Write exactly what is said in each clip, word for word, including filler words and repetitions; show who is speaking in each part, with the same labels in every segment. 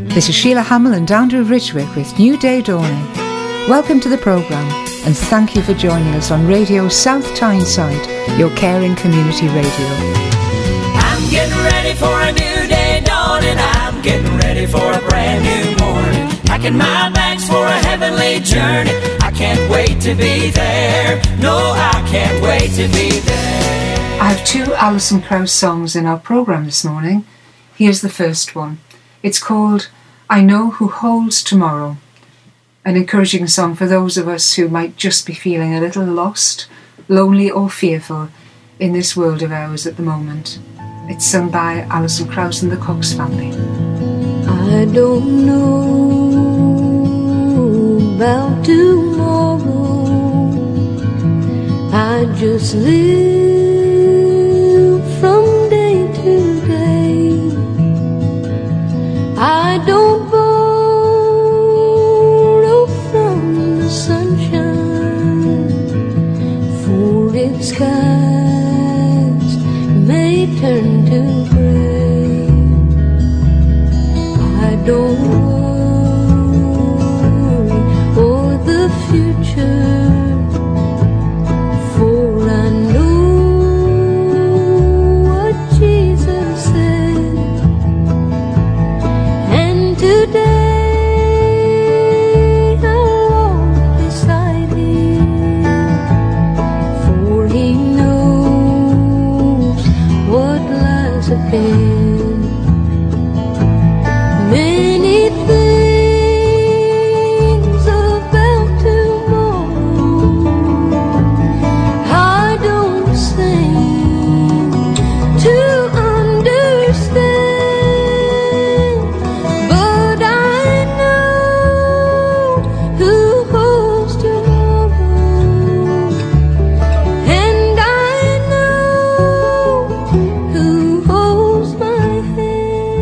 Speaker 1: This is Sheila Hamill and Andrew Ridgwick with New Day Dawning. Welcome to the programme and thank you for joining us on Radio South Tyneside, your caring community radio.
Speaker 2: I'm getting ready for a new day dawning. I'm getting ready for a brand new morning. Packing my bags for a heavenly journey. I can't wait to be there. No, I can't wait to be there.
Speaker 1: I have two Alison Krauss songs in our programme this morning. Here's the first one. It's called I Know Who Holds Tomorrow. An encouraging song for those of us who might just be feeling a little lost, lonely or fearful in this world of ours at the moment. It's sung by Alison Krauss and the Cox family.
Speaker 3: I don't know about tomorrow. I just live from day to day. I don't borrow from the sunshine, for its skies may turn to gray. I don't worry for the future, for I know what Jesus said. And today I'll walk beside Him, for He knows what lies ahead. Many things about tomorrow I don't seem to understand, but I know who holds tomorrow, and I know who holds my hand.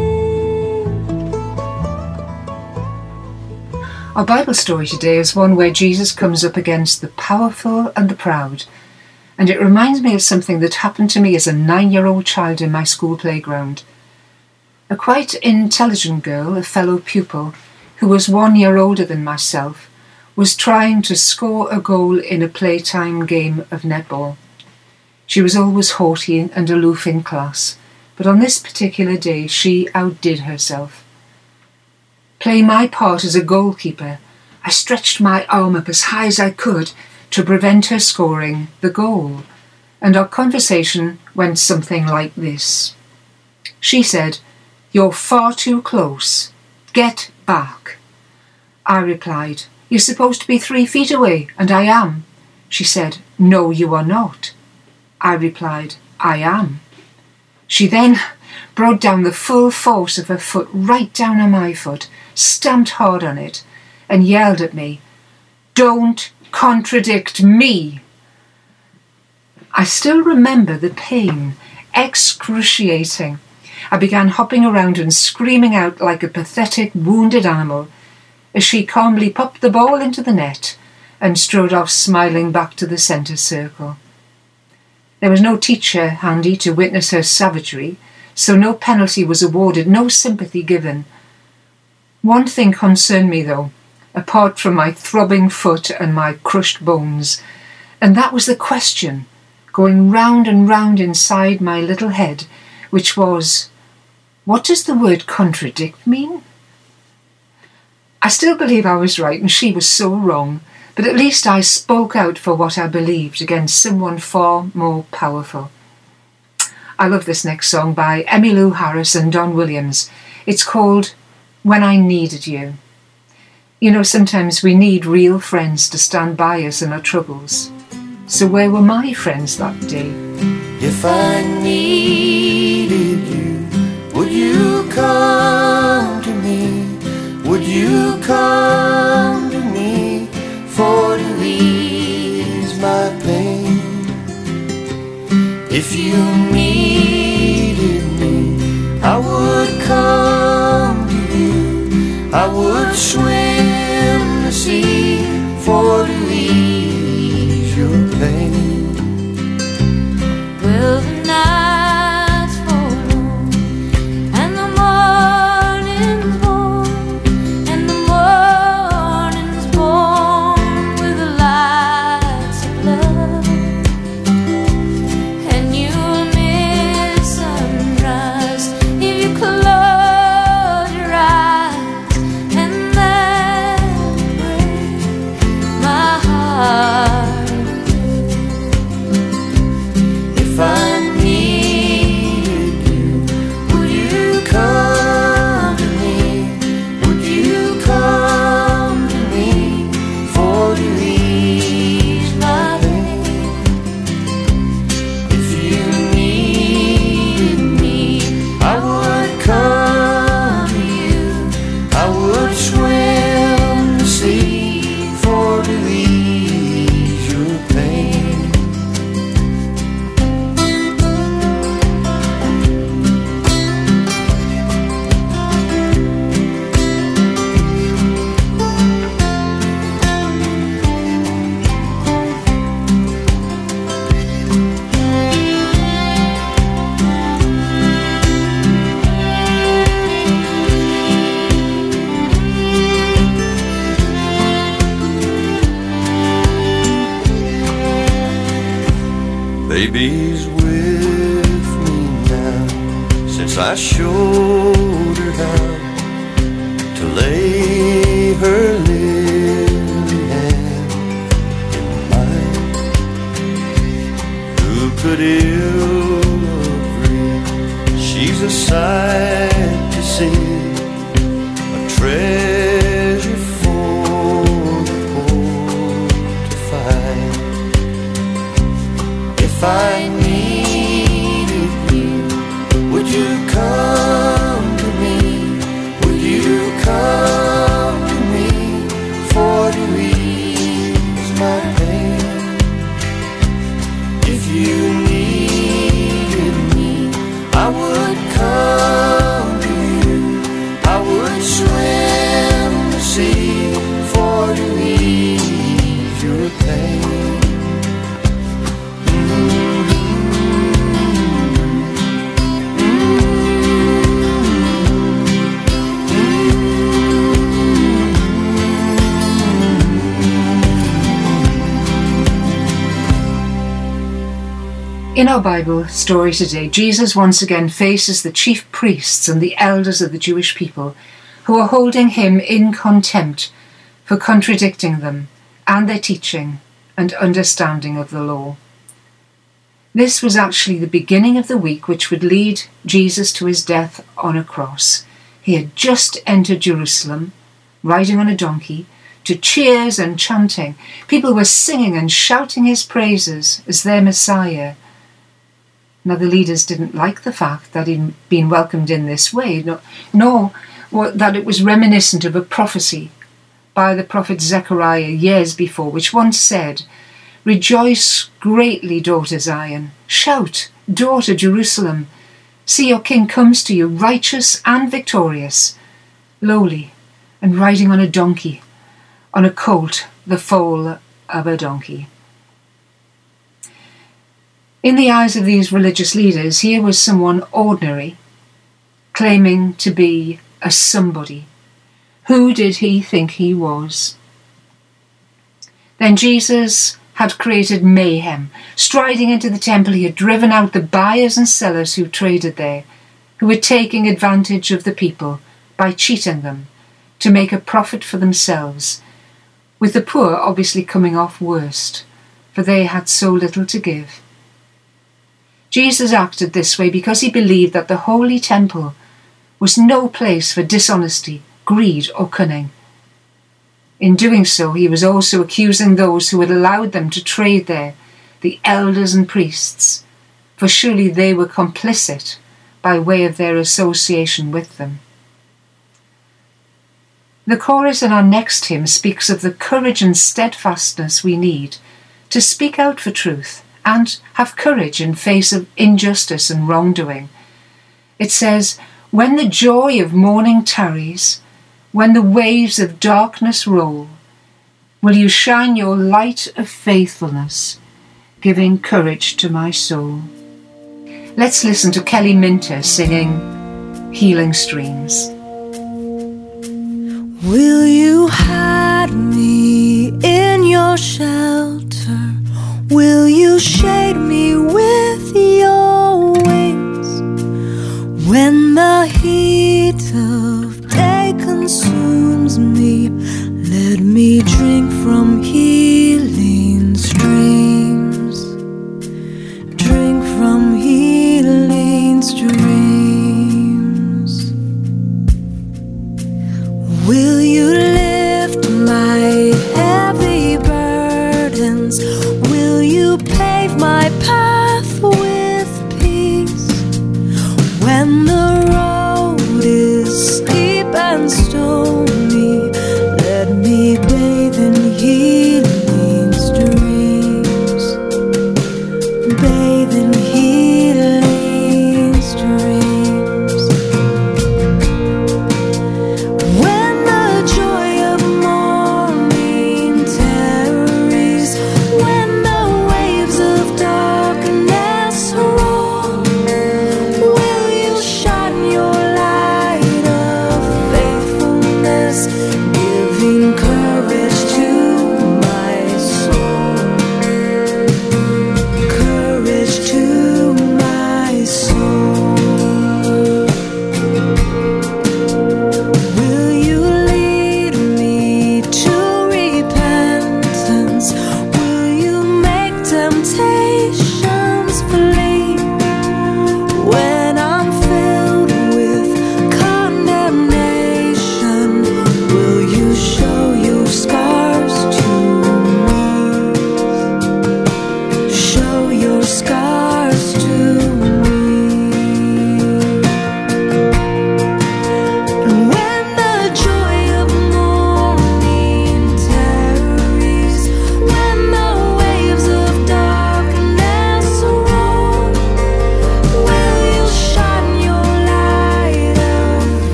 Speaker 1: Our Bible story today is one where Jesus comes up against the powerful and the proud, and it reminds me of something that happened to me as a nine-year-old child in my school playground. A quite intelligent girl, a fellow pupil, who was one year older than myself, was trying to score a goal in a playtime game of netball. She was always haughty and aloof in class, but on this particular day she outdid herself. Playing my part as a goalkeeper, I stretched my arm up as high as I could to prevent her scoring the goal, and our conversation went something like this. She said, "You're far too close. Get back." I replied, "You're supposed to be three feet away, and I am." She said, "No, you are not." I replied, "I am." She then brought down the full force of her foot right down on my foot, stamped hard on it, and yelled at me, "Don't contradict me." I still remember the pain, excruciating. I began hopping around and screaming out like a pathetic, wounded animal as she calmly popped the ball into the net and strode off smiling back to the centre circle. There was no teacher handy to witness her savagery, so no penalty was awarded, no sympathy given. One thing concerned me though, apart from my throbbing foot and my crushed bones, and that was the question going round and round inside my little head, which was, what does the word contradict mean? I still believe I was right and she was so wrong, but at least I spoke out for what I believed against someone far more powerful. I love this next song by Emmylou Harris and Don Williams. It's called When I Needed You. You know, sometimes we need real friends to stand by us in our troubles. So where were my friends that day?
Speaker 2: If I needed you, would you come to me? Would you come to me for to ease my pain? If you needed me, I would come to you. I would swim the sea for to ease your pain.
Speaker 3: Well, the night's fall long and the morning's warm,
Speaker 4: Baby's with me now, since I showed her how to lay her lily hand in mine. Who could ill agree? She's a sight to see, a treasure for the poor to find. If I needed you, would you come to me? Would you come to me for to ease my pain? If you needed me, I would come to you. I would swim the sea for to ease your pain.
Speaker 1: In our Bible story today, Jesus once again faces the chief priests and the elders of the Jewish people, who are holding him in contempt for contradicting them and their teaching and understanding of the law. This was actually the beginning of the week which would lead Jesus to his death on a cross. He had just entered Jerusalem, riding on a donkey, to cheers and chanting. People were singing and shouting his praises as their Messiah. Now, the leaders didn't like the fact that he'd been welcomed in this way, nor, nor that it was reminiscent of a prophecy by the prophet Zechariah years before, which once said, "Rejoice greatly, daughter Zion. Shout, daughter Jerusalem. See, your king comes to you, righteous and victorious, lowly, and riding on a donkey, on a colt, the foal of a donkey." In the eyes of these religious leaders, here was someone ordinary, claiming to be a somebody. Who did he think he was? Then Jesus had created mayhem. Striding into the temple, he had driven out the buyers and sellers who traded there, who were taking advantage of the people by cheating them to make a profit for themselves, with the poor obviously coming off worst, for they had so little to give. Jesus acted this way because he believed that the holy temple was no place for dishonesty, greed, or cunning. In doing so, he was also accusing those who had allowed them to trade there, the elders and priests, for surely they were complicit by way of their association with them. The chorus in our next hymn speaks of the courage and steadfastness we need to speak out for truth and have courage in face of injustice and wrongdoing. It says, "When the joy of morning tarries, when the waves of darkness roll, will you shine your light of faithfulness, giving courage to my soul." Let's listen to Kelly Minter singing Healing Streams.
Speaker 3: Will you hide me in your shelter? Will you shade me with your wings? When the heat of day consumes me, let me drink from healing streams. Drink from healing streams. Will you lift my heavy burdens? Will you pave my path with peace? When the road is steep and stony, let me bathe in healing streams. Bathe in healing streams. When the joy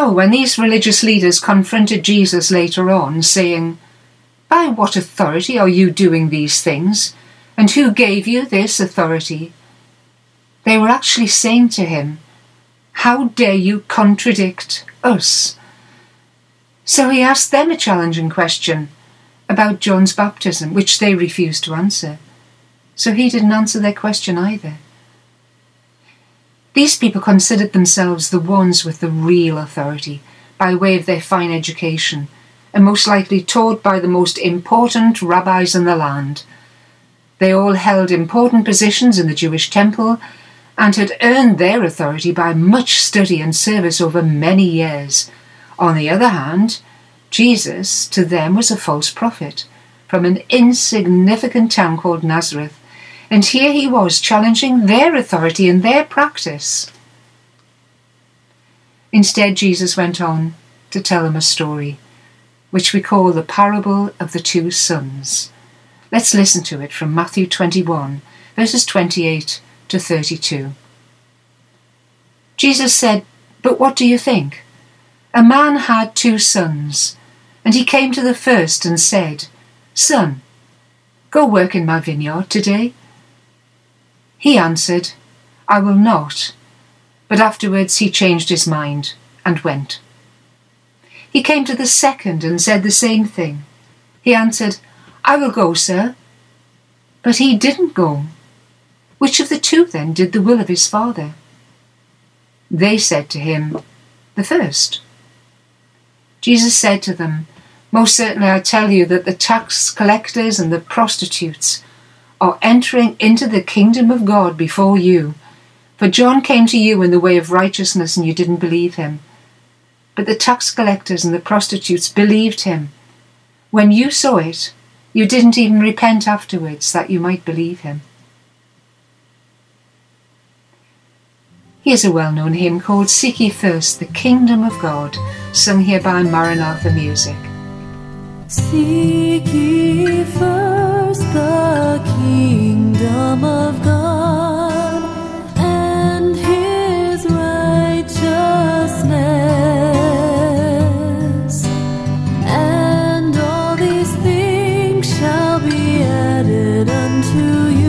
Speaker 1: So when these religious leaders confronted Jesus later on, saying, "By what authority are you doing these things? And who gave you this authority?" they were actually saying to him, "How dare you contradict us?" So he asked them a challenging question about John's baptism, which they refused to answer. So he didn't answer their question either. These people considered themselves the ones with the real authority by way of their fine education, and most likely taught by the most important rabbis in the land. They all held important positions in the Jewish temple and had earned their authority by much study and service over many years. On the other hand, Jesus to them was a false prophet from an insignificant town called Nazareth, and here he was challenging their authority and their practice. Instead, Jesus went on to tell them a story, which we call the parable of the two sons. Let's listen to it from Matthew twenty-one, verses twenty-eight to thirty-two. Jesus said, "But what do you think? A man had two sons, and he came to the first and said, 'Son, go work in my vineyard today.' He answered, 'I will not.' But afterwards he changed his mind and went. He came to the second and said the same thing. He answered, 'I will go, sir.' But he didn't go. Which of the two then did the will of his father?" They said to him, "The first." Jesus said to them, "Most certainly I tell you that the tax collectors and the prostitutes are entering into the kingdom of God before you. For John came to you in the way of righteousness and you didn't believe him. But the tax collectors and the prostitutes believed him. When you saw it, you didn't even repent afterwards that you might believe him." Here's a well-known hymn called "Seek Ye First the Kingdom of God," sung here by Maranatha Music.
Speaker 3: Seek ye first the kingdom of God and his righteousness, and all these things shall be added unto you.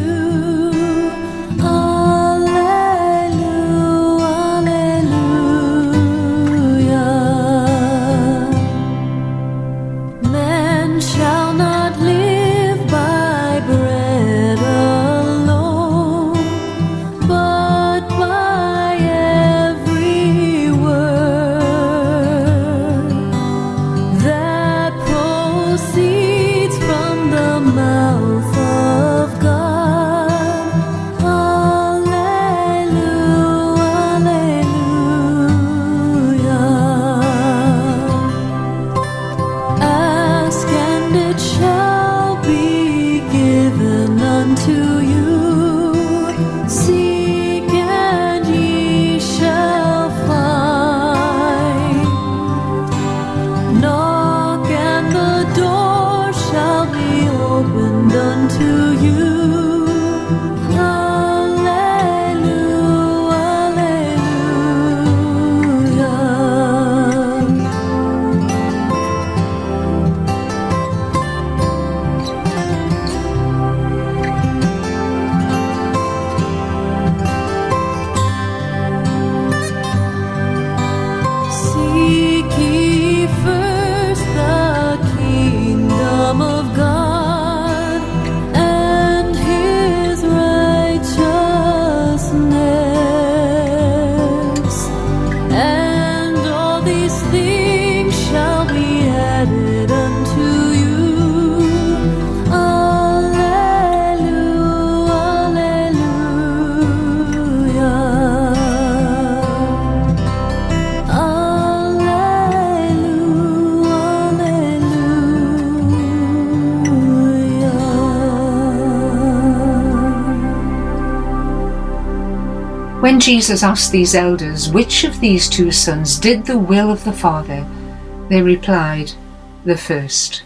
Speaker 1: When Jesus asked these elders which of these two sons did the will of the Father, they replied, "The first."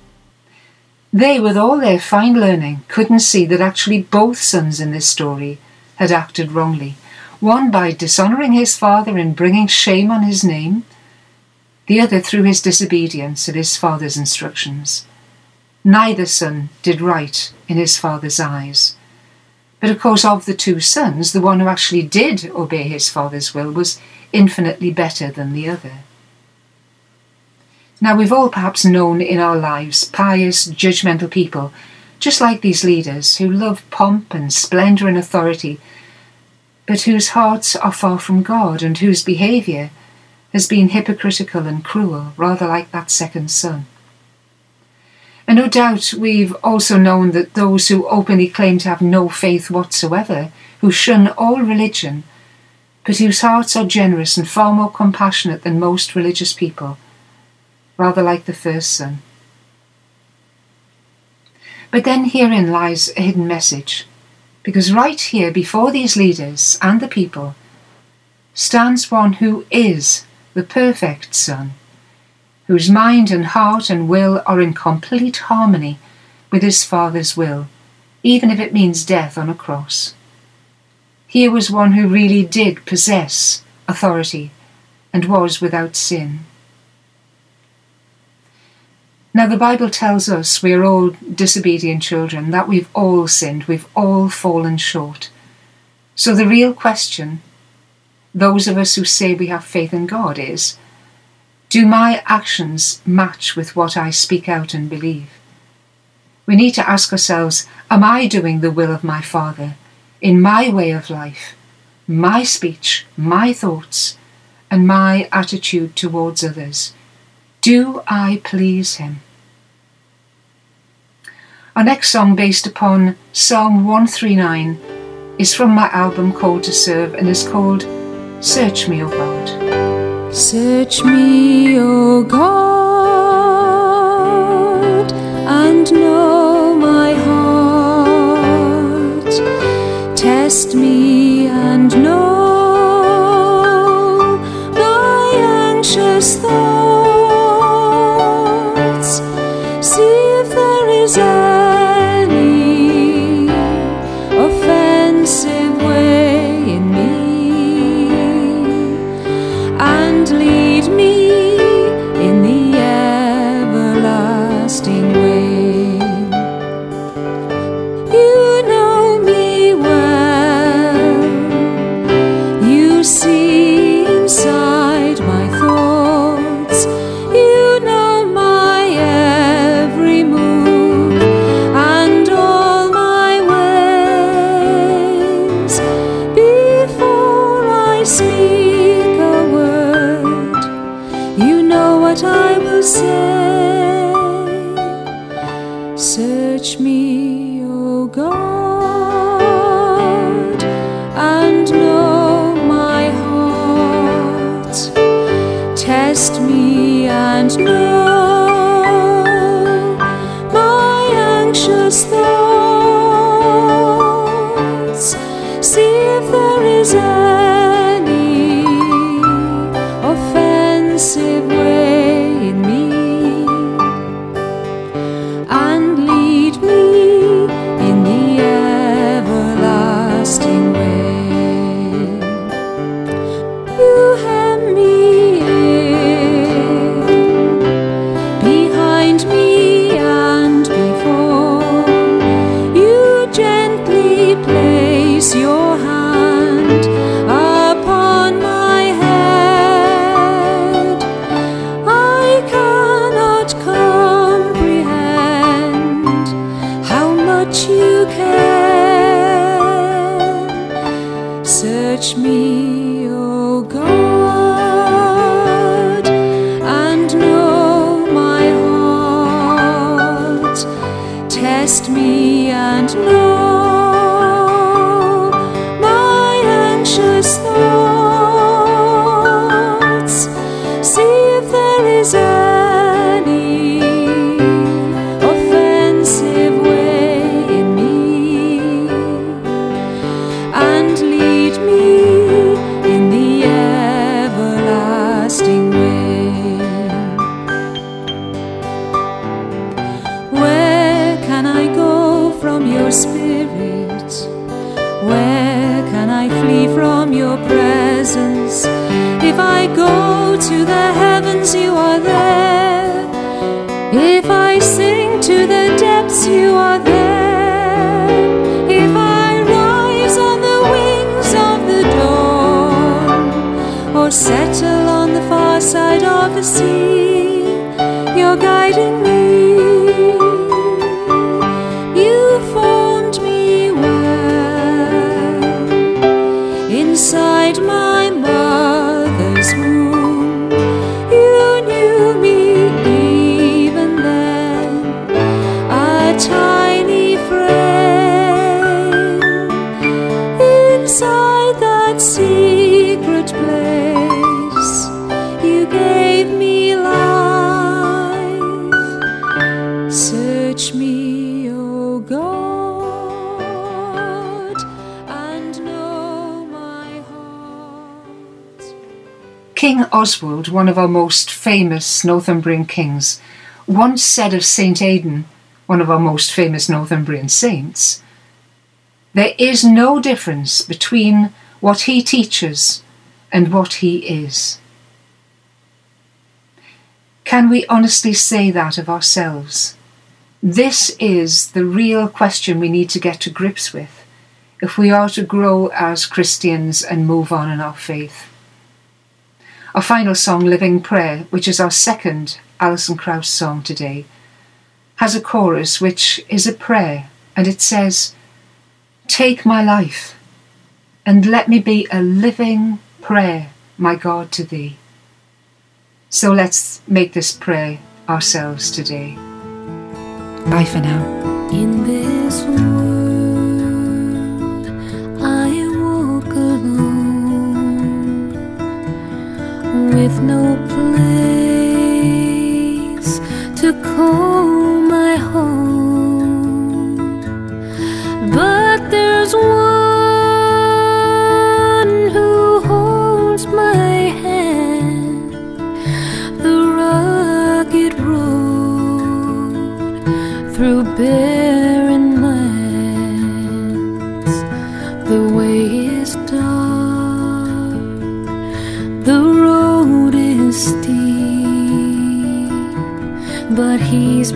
Speaker 1: They, with all their fine learning, couldn't see that actually both sons in this story had acted wrongly, one by dishonouring his father and bringing shame on his name, the other through his disobedience of his father's instructions. Neither son did right in his father's eyes. But of course, of the two sons, the one who actually did obey his father's will was infinitely better than the other. Now, we've all perhaps known in our lives pious, judgmental people, just like these leaders, who love pomp and splendour and authority, but whose hearts are far from God and whose behaviour has been hypocritical and cruel, rather like that second son. And no doubt we've also known that those who openly claim to have no faith whatsoever, who shun all religion, but whose hearts are generous and far more compassionate than most religious people, rather like the first son. But then herein lies a hidden message, because right here before these leaders and the people stands one who is the perfect Son, whose mind and heart and will are in complete harmony with his Father's will, even if it means death on a cross. Here was one who really did possess authority and was without sin. Now the Bible tells us we are all disobedient children, that we've all sinned, we've all fallen short. So the real question, those of us who say we have faith in God, is, do my actions match with what I speak out and believe? We need to ask ourselves, am I doing the will of my Father in my way of life, my speech, my thoughts, and my attitude towards others? Do I please him? Our next song, based upon Psalm one thirty-nine, is from my album Called to Serve and is called Search Me, O God.
Speaker 3: Search me, O God, and know my heart. Test me and know my anxious thoughts. See if there is any offensive way in me, and lead me in the everlasting way. You know me well, you see inside my thoughts, you know my every move and all my ways. Before I speak a word, you know what I will say. Search me, O God, and know my heart. Test me and know my anxious thoughts. See if there is any offensive way in me, and lead me in the everlasting way. You hem me in, behind me and before. You gently place your hand upon my head. I cannot comprehend how much you care. Search me, O God, and know my heart. Test me and know my anxious thoughts. See if there is any offensive way in me, and lead me in the everlasting way. Where can I go from your spirit? Where can I flee from your presence? If I go to the heavens, you are settle on the far side of the sea. You're guiding me. You formed me well inside my mother's womb. You knew me even then, a tiny frame inside that secret place. You gave me life. Search me, O God, and know my heart.
Speaker 1: King Oswald, one of our most famous Northumbrian kings, once said of Saint Aidan, one of our most famous Northumbrian saints, "There is no difference between what he teaches and what he is." Can we honestly say that of ourselves? This is the real question we need to get to grips with if we are to grow as Christians and move on in our faith. Our final song, Living Prayer, which is our second Alison Krauss song today, has a chorus which is a prayer, and it says, "Take my life and let me be a living prayer, my God, to thee." So let's make this prayer ourselves today. Bye for now.
Speaker 3: In this world I walk alone, with no place to call my home. But there's one who holds my hand, the rugged road through barren lands. The way is dark, the road is steep, but he's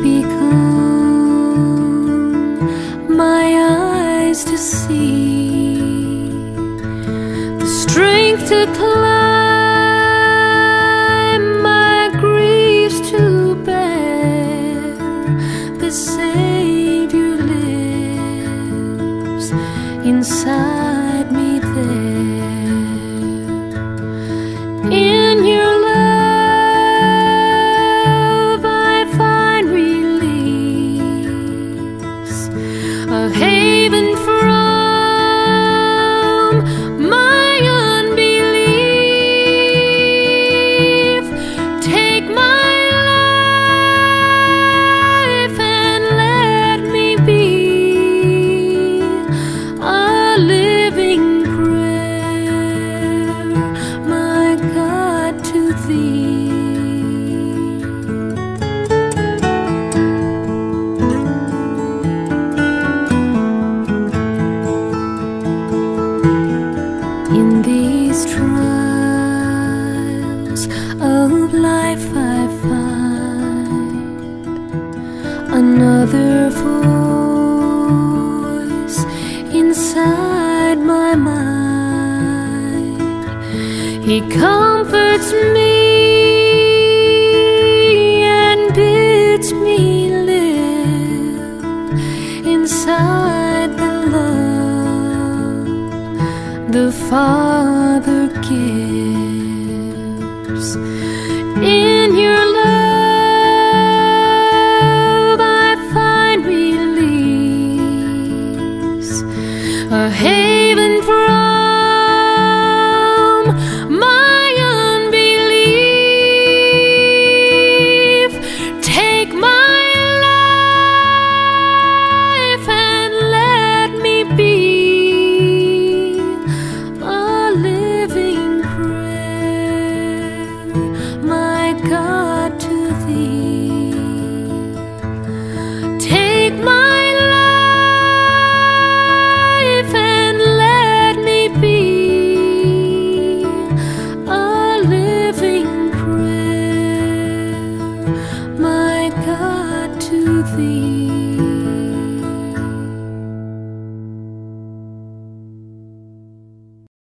Speaker 3: become my eyes to see, the strength to climb, my griefs to bear. The Savior lives inside me there. In your love I find release, a haven from my unbelief. Take my life and let me be a living prayer, my God, to thee. In these trials of life I find another voice inside my mind. He comforts me and bids me live inside the love the Father gives. In your